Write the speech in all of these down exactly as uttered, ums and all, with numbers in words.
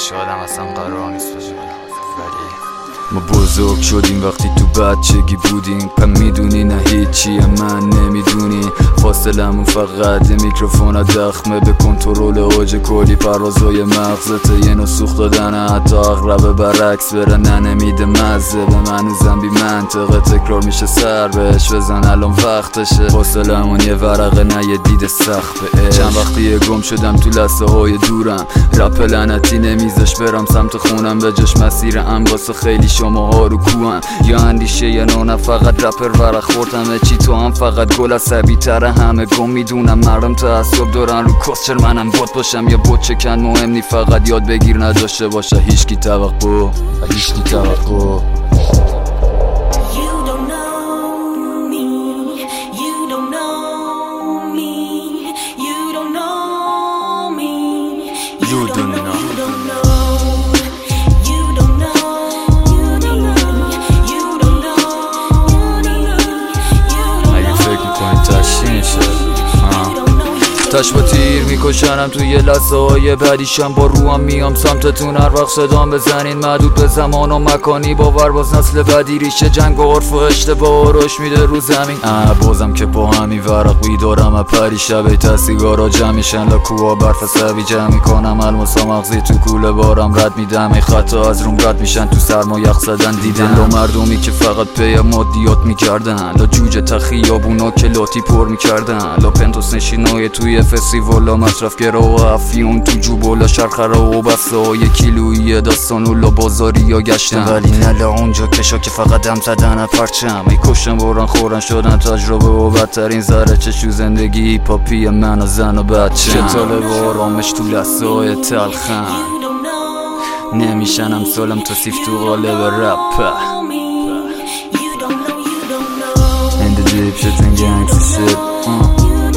شاید هم اصلا قرار نیست باشه، ولی ما بزرگ شدیم وقتی تو بچگی بودیم، پا میدونی نه هیچیه من نمیدونی. فاصلمون فقط میکروفون ها دخمه به کنترل اوج کلی پروازای مغزته. یه نو سوخت دادن حتی اغربه برعکس بره ننمیده مزه به من و زنبی منطقه تکرار میشه سر بهش بزن الان وقتشه. فاصلمون یه ورقه نه یه دید سخت به اش. چند وقتی گم شدم تو لحظه های دورم، رپ لعنتی نمیذاش برم سمت خونم، به جاش مسیرم واسه خیلی شما ها رو کوهم. یا اندیشه یا نه فقط رپر ورق خوردمه چی تو هم فقط گل عصبی تره همه گم میدونم. مردم تعصب دارن رو کسچر منم بات باشم یا بات چکن مهم نی فقط یاد بگیر نداشته باشه هیچکی توقع هیچکی توقع. تش با تیر میکشنم توی یه لحظه های بعدیشم با روام میام سمتتون هر وقت صدام بزنین محدود به زمان و مکانی باور باز نسل بعدی ریشه جنگ و عرف و اشتباه و رشد میده رو زمین. اه بازم که با همین ورق بیدارم از پری شبه تا سیگارا جمع میشن لاکوها برف سبی جمع میکنم الماسا مغزی تو کوله بارم رد میدم ای خطا از روم رد میشن تو سرما یخ زدن دیدن لا مردمی که فقط پی مادیات میکردن لا جوجه تا خیابونا که لاتی پر میکردن لا پنتوس نشینای توی فستیوالا مصرف گرا و افیون تو جوبولا شرخره و بسته های کیلویی داستان و لا بازاری یا گشتن. ولی نلا اونجا کشا که فقط دم زدن پرچم ای کشن بران خورن شدن تجربه و بدترین ذره چشو زندگی پاپی من و زن و بچه چه طالب و آرامش تو لحظه های تلخم نمیشنم سالم تو سیف تو قالب رپ In the deep shit and gangsta shit uh.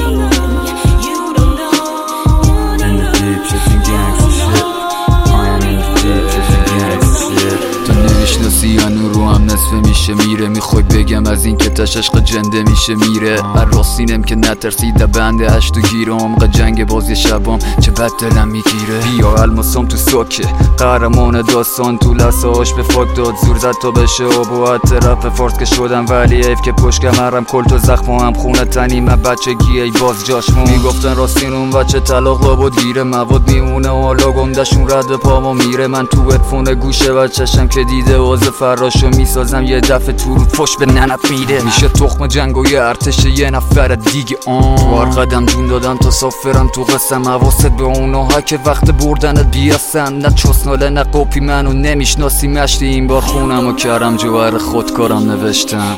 یا نورو هم نصفه میشه میره میخوای بگم از این که تش عشق جنده میشه میره. هر راستینم که نترسیده بنده هشتو گیره عمق جنگ بازی شبام چه بد دلم میگیره. بیا الماسام تو ساکه قهرمان داستان تو لحظه هاش به فاک داد زور زد تا بشه و باید طرف فارس که شدم ولی ایف که پشت کمرم کل تو زخم هم خونه تنی من بچگی ای باز جاشمون میگفتن راستین اون بچه طلاق لابد گیره مواد میمونه و حالا گمدشون رد پاما میره. من تو ادفون گوشه و چشم که دیده واز فراشو میسازم یه دفعه تو رود فش به ننت میده میشه تخم جنگ و یه ارتش یه نفر دیگه آن تو هر قدم جون دادم تا سافرم تو قسم حواست به اونها که وقت بردنت بیاستن نه چسناله نه قوپی منو نمیشناسی مشتی این بار خونم و کردم جوهر خودکارم نوشتم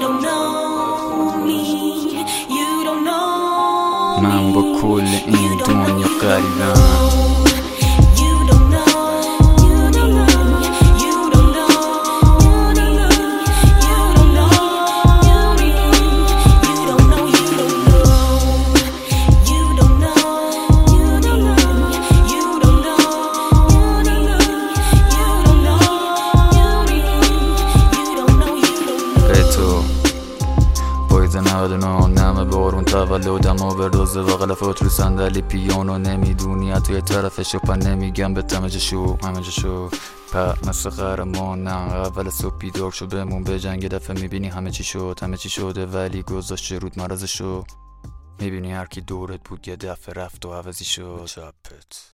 من با کل این دنیا غریبم. نمه بارون تولدم و بردازه و غلفات رو صندلی پیانو نمیدونی حتی یه طرفش و پن نمیگم به همه جشو همه جشو په مثل قهرمان نه اول صبح بیدار شو بمون به جنگ دفعه میبینی همه چی شد همه چی شده ولی گذاشت رود مرزشو میبینی هر کی دورت بود یه دفعه رفت و عوضی شد چپت.